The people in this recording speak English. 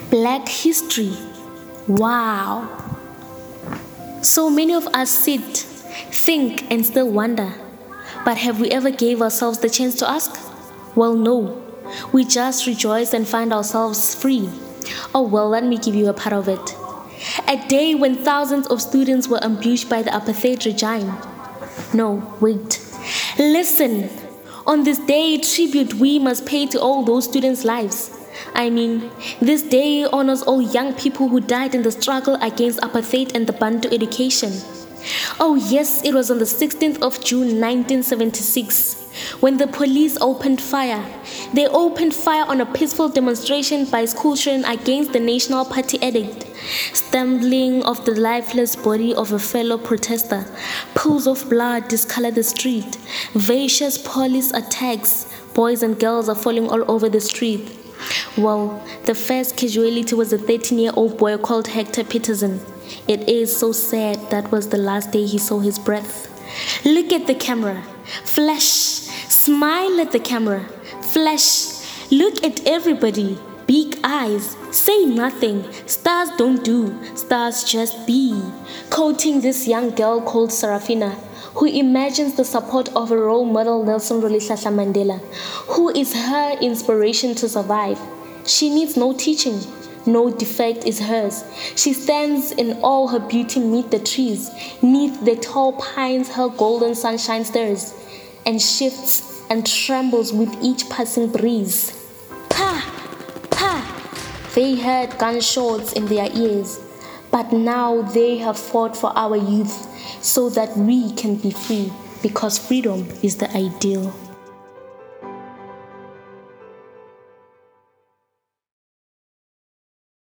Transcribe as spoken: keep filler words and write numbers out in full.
Black history. Wow. So many of us sit, think, and still wonder. But have we ever gave ourselves the chance to ask? Well, no. We just rejoice and find ourselves free. Oh well, let me give you a part of it. A day when thousands of students were ambushed by the apartheid regime. No, wait. Listen. On this day, tribute we must pay to all those students' lives. I mean, this day honors all young people who died in the struggle against apartheid and the Bantu education. Oh yes, it was on the sixteenth of June nineteen seventy-six when the police opened fire. They opened fire on a peaceful demonstration by school children against the National Party edict. Stumbling of the lifeless body of a fellow protester. Pools of blood discolor the street. Vicious police attacks. Boys and girls are falling all over the street. Well, the first casualty was a thirteen-year-old boy called Hector Peterson. It is so sad that was the last day he saw his breath. Look at the camera. Flash. Smile at the camera. Flash. Look at everybody. Big eyes. Say nothing. Stars don't do. Stars just be. Quoting this young girl called Sarafina, who imagines the support of a role model, Nelson Rolihlahla Mandela, who is her inspiration to survive. She needs no teaching. No defect is hers. She stands in all her beauty neath the trees, neath the tall pines her golden sunshine stirs, and shifts and trembles with each passing breeze. Pa! Pa! They heard gunshots in their ears, but now they have fought for our youth so that we can be free, because freedom is the ideal.